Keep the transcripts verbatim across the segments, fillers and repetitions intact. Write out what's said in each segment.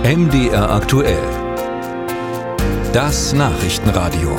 M D R aktuell. Das Nachrichtenradio.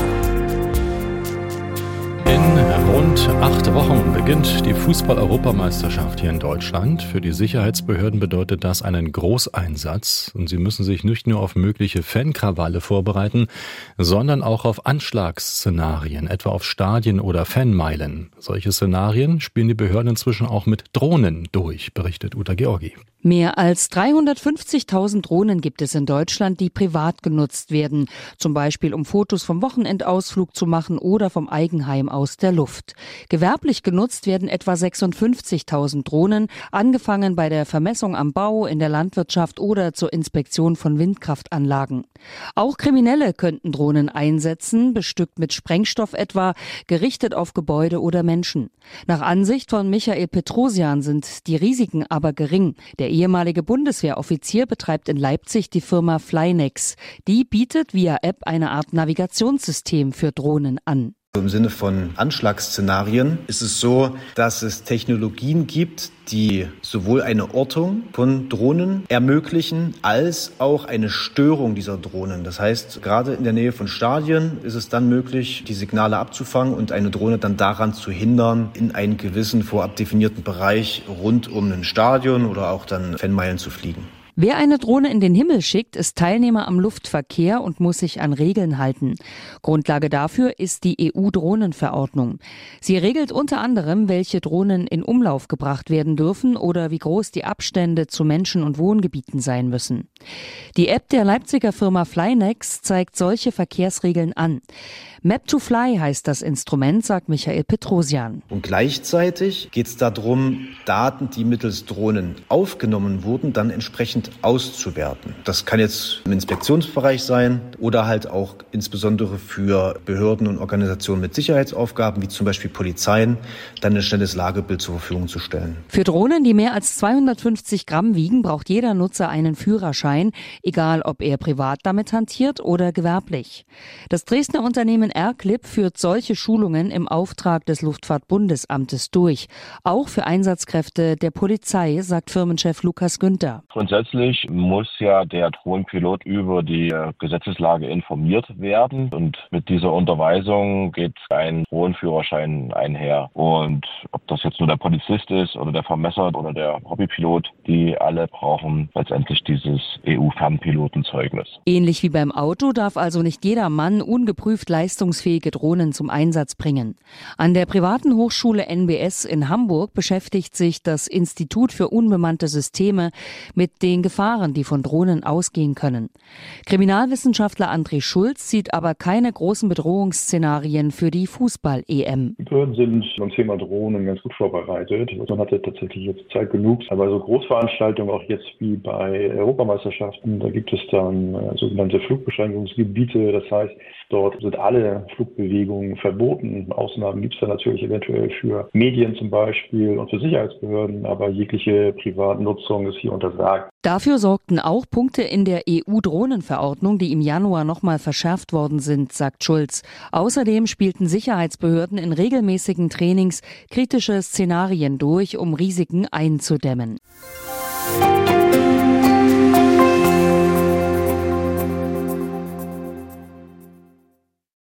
In rund acht Wochen beginnt die Fußball-Europameisterschaft hier in Deutschland. Für die Sicherheitsbehörden bedeutet das einen Großeinsatz. Und sie müssen sich nicht nur auf mögliche Fankrawalle vorbereiten, sondern auch auf Anschlagsszenarien, etwa auf Stadien oder Fanmeilen. Solche Szenarien spielen die Behörden inzwischen auch mit Drohnen durch, berichtet Uta Georgi. Mehr als dreihundertfünfzigtausend Drohnen gibt es in Deutschland, die privat genutzt werden. Zum Beispiel, um Fotos vom Wochenendausflug zu machen oder vom Eigenheim aus der Luft. Gewerblich genutzt werden etwa sechsundfünfzigtausend Drohnen, angefangen bei der Vermessung am Bau, in der Landwirtschaft oder zur Inspektion von Windkraftanlagen. Auch Kriminelle könnten Drohnen einsetzen, bestückt mit Sprengstoff etwa, gerichtet auf Gebäude oder Menschen. Nach Ansicht von Michael Petrosian sind die Risiken aber gering. Der ehemalige Bundeswehroffizier betreibt in Leipzig die Firma Flynex. Die bietet via App eine Art Navigationssystem für Drohnen an. Im Sinne von Anschlagsszenarien ist es so, dass es Technologien gibt, die sowohl eine Ortung von Drohnen ermöglichen, als auch eine Störung dieser Drohnen. Das heißt, gerade in der Nähe von Stadien ist es dann möglich, die Signale abzufangen und eine Drohne dann daran zu hindern, in einen gewissen vorab definierten Bereich rund um ein Stadion oder auch dann Fanmeilen zu fliegen. Wer eine Drohne in den Himmel schickt, ist Teilnehmer am Luftverkehr und muss sich an Regeln halten. Grundlage dafür ist die E U-Drohnenverordnung. Sie regelt unter anderem, welche Drohnen in Umlauf gebracht werden dürfen oder wie groß die Abstände zu Menschen- und Wohngebieten sein müssen. Die App der Leipziger Firma Flynex zeigt solche Verkehrsregeln an. Map to Fly heißt das Instrument, sagt Michael Petrosian. Und gleichzeitig geht es darum, Daten, die mittels Drohnen aufgenommen wurden, dann entsprechend auszuwerten. Das kann jetzt im Inspektionsbereich sein oder halt auch insbesondere für Behörden und Organisationen mit Sicherheitsaufgaben, wie zum Beispiel Polizeien, dann ein schnelles Lagebild zur Verfügung zu stellen. Für Drohnen, die mehr als zweihundertfünfzig Gramm wiegen, braucht jeder Nutzer einen Führerschein, egal ob er privat damit hantiert oder gewerblich. Das Dresdner Unternehmen R-Clip führt solche Schulungen im Auftrag des Luftfahrtbundesamtes durch. Auch für Einsatzkräfte der Polizei, sagt Firmenchef Lukas Günther. Grundsätzlich muss ja der Drohnenpilot über die Gesetzeslage informiert werden. Und mit dieser Unterweisung geht ein Drohnenführerschein einher. Und ob das jetzt nur der Polizist ist oder der Vermesser oder der Hobbypilot, die alle brauchen letztendlich dieses E U-Fernpilotenzeugnis. Ähnlich wie beim Auto darf also nicht jeder Mann ungeprüft leistungsfähige Drohnen zum Einsatz bringen. An der privaten Hochschule N B S in Hamburg beschäftigt sich das Institut für unbemannte Systeme mit den Gefahren, die von Drohnen ausgehen können. Kriminalwissenschaftler André Schulz sieht aber keine großen Bedrohungsszenarien für die Fußball-E M. Die Behörden sind beim Thema Drohnen ganz gut vorbereitet. Man hatte tatsächlich jetzt Zeit genug. Aber so Großveranstaltungen, auch jetzt wie bei Europameisterschaften, da gibt es dann äh, sogenannte Flugbeschränkungsgebiete. Das heißt, dort sind alle Flugbewegungen verboten. Ausnahmen gibt es da natürlich eventuell für Medien zum Beispiel und für Sicherheitsbehörden, aber jegliche Privatnutzung ist hier untersagt. Dafür sorgten auch Punkte in der E U-Drohnenverordnung, die im Januar nochmal verschärft worden sind, sagt Schulz. Außerdem spielten Sicherheitsbehörden in regelmäßigen Trainings kritische Szenarien durch, um Risiken einzudämmen.